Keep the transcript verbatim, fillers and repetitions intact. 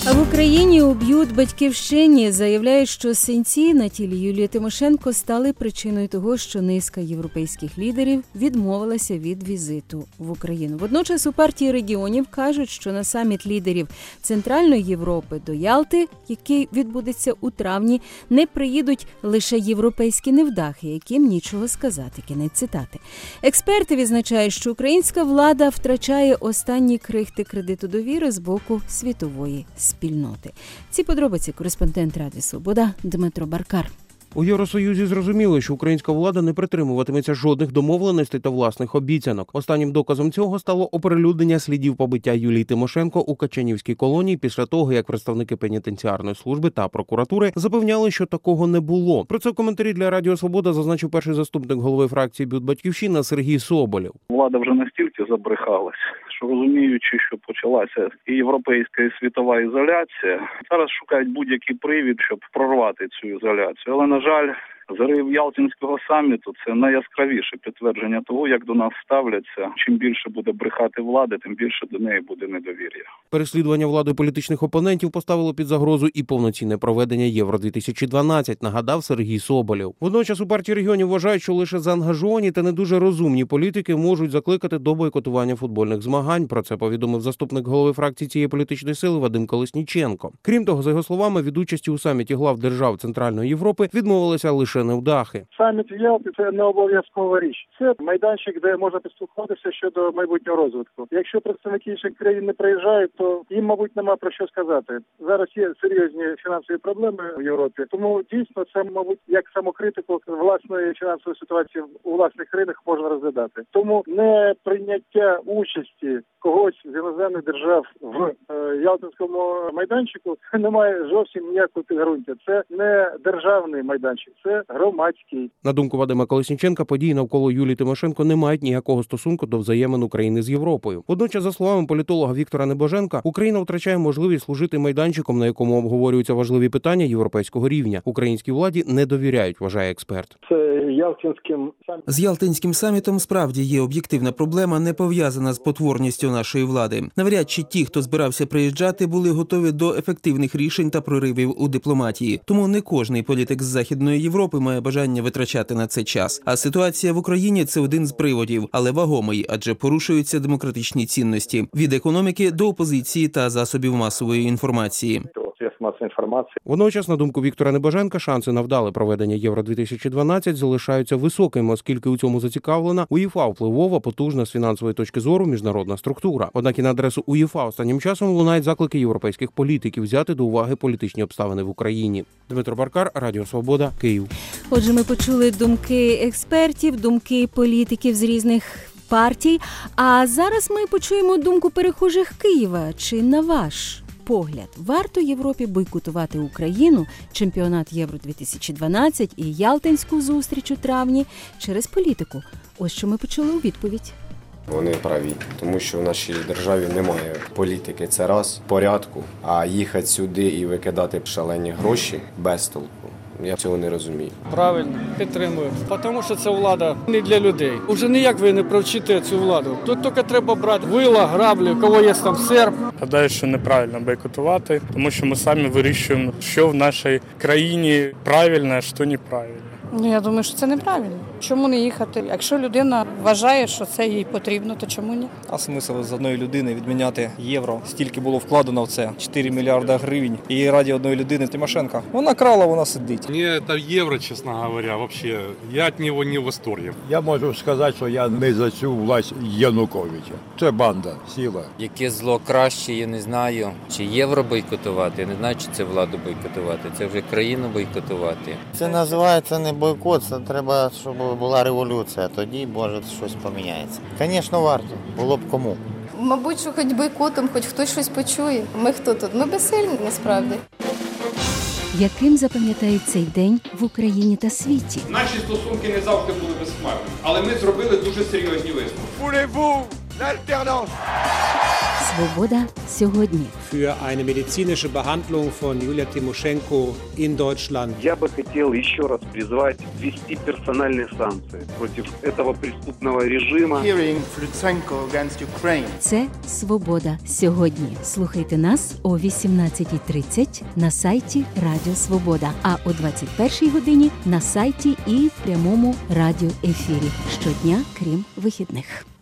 А в Україні уб'ють батьківщині. Заявляють, що синці на тілі Юлії Тимошенко стали причиною того, що низка європейських лідерів відмовилася від візиту в Україну. Водночас у партії регіонів кажуть, що на саміт лідерів Центральної Європи до Ялти, який відбудеться у травні, не приїдуть лише європейські невдахи, яким нічого сказати. Кінець цитати. Експерти відзначають, що українська влада втрачає останні крихти кредиту довіри з боку світової спільноти. Ці подробиці кореспондент Радіо Свобода Дмитро Баркар. У Євросоюзі зрозуміли, що українська влада не притримуватиметься жодних домовленостей та власних обіцянок. Останнім доказом цього стало оприлюднення слідів побиття Юлії Тимошенко у Качанівській колонії після того, як представники пенітенціарної служби та прокуратури запевняли, що такого не було. Про це в коментарі для Радіо Свобода зазначив перший заступник голови фракції «Бют Батьківщина» Сергій Соболєв. Влада вже настільки забрехалась, що розуміючи, що почалася і європейська, і світова ізоляція, зараз шукають будь-який привід, щоб прорвати цю ізоляцію. Але, на жаль, зрив Ялтинського саміту – це найяскравіше підтвердження того, як до нас ставляться. Чим більше буде брехати влада, тим більше до неї буде недовір'я. Переслідування влади політичних опонентів поставило під загрозу і повноцінне проведення Євро дві тисячі дванадцять, нагадав Сергій Соболєв. Водночас у партії регіонів вважають, що лише заангажовані та не дуже розумні політики можуть закликати до бойкотування футбольних змагань. Про це повідомив заступник голови фракції цієї політичної сили Вадим Колесніченко. Крім того, за його словами, від участі у саміті глав держав Центральної Європи відмовилися лише невдахи. Саміт в Ялті – це не обов'язкова річ. Це майданчик, де можна поспілкуватися щодо майбутнього розвитку. Якщо представники інших країн не приїжджають, то їм, мабуть, нема про що сказати. Зараз є серйозні фінансові проблеми в Європі, тому дійсно це, мабуть, як самокритику власної фінансової ситуації у власних країнах можна розглядати. Тому не прийняття участі когось з іноземних держав в е, Ялтинському майданчику не має зовсім ніякого підґрунтя. Це не державний майданчик, це громадський. На думку Вадима Колесніченка, події навколо Юлії Тимошенко не мають ніякого стосунку до взаємин України з Європою. Водночас, за словами політолога Віктора Небоженка, Україна втрачає можливість служити майданчиком, на якому обговорюються важливі питання європейського рівня. Українській владі не довіряють, вважає експерт. Це Ялтинським З Ялтинським самітом справді є об'єктивна проблема, не пов'язана з потворністю нашої влади. Навряд чи ті, хто збирався приїжджати, були готові до ефективних рішень та проривів у дипломатії. Тому не кожний політик з Західної Європи має бажання витрачати на це час. А ситуація в Україні – це один з приводів, але вагомий, адже порушуються демократичні цінності – від економіки до опозиції та засобів масової інформації. Водночас, на думку Віктора Небоженка, шанси на вдале проведення Євро дві тисячі дванадцять залишаються високими, оскільки у цьому зацікавлена УЄФА – впливова, потужна з фінансової точки зору міжнародна структура. Однак і на адресу УЄФА останнім часом лунають заклики європейських політиків взяти до уваги політичні обставини в Україні. Дмитро Баркар, Радіо Свобода, Київ. Отже, ми почули думки експертів, думки політиків з різних партій. А зараз ми почуємо думку перехожих Києва. Чи на ваш погляд, варто Європі бойкотувати Україну, чемпіонат Євро дві тисячі дванадцять і Ялтинську зустріч у травні через політику? Ось що ми почули у відповідь. Вони праві, тому що в нашій державі немає політики, це раз, порядку, а їхати сюди і викидати шалені гроші без толку. Я цього не розумію. Правильно, підтримую. Тому що це влада не для людей. Уже ніяк ви не провчите цю владу. Тут тільки треба брати вила, граблі, у кого є там серп. Гадаю, що неправильно бойкотувати, тому що ми самі вирішуємо, що в нашій країні правильно, а що неправильно. Ну, я думаю, що це неправильно. Чому не їхати? Якщо людина вважає, що це їй потрібно, то чому ні? А смисл з одної людини відміняти євро? Стільки було вкладено в це, чотири мільярда гривень. І раді одної людини Тимошенко. Вона крала, вона сидить. Мені це євро, чесно говоря, взагалі, я від нього не в восторгі. Я можу сказати, що я не за цю власть Януковича. Це банда, сила. Яке зло краще, я не знаю. Чи євро бойкотувати, я не знаю, чи це владу бойкотувати. Це вже країну бойкотувати. Це називається не бойкот, це треба, щоб була революція, тоді, може, щось поміняється. Звісно, варто, було б кому. Мабуть, що хоч бойкотом, хоч хтось щось почує. Ми хто тут? Ми безсильні, насправді. Яким запам'ятають цей день в Україні та світі? Наші стосунки не завжди були безхмарними, але ми зробили дуже серйозні висновки. Voulez-vous l'alternance? Свобода сьогодні. Für eine medizinische Behandlung von Julia Timoschenko in Deutschland. Я бы хотел еще раз призвать ввести персональные санкции против этого преступного режима. Це Свобода сьогодні. Слухайте нас о вісімнадцятій тридцять на сайті Радіо Свобода, а о двадцять першій годині на сайті і в прямому радіоефірі щодня, крім вихідних.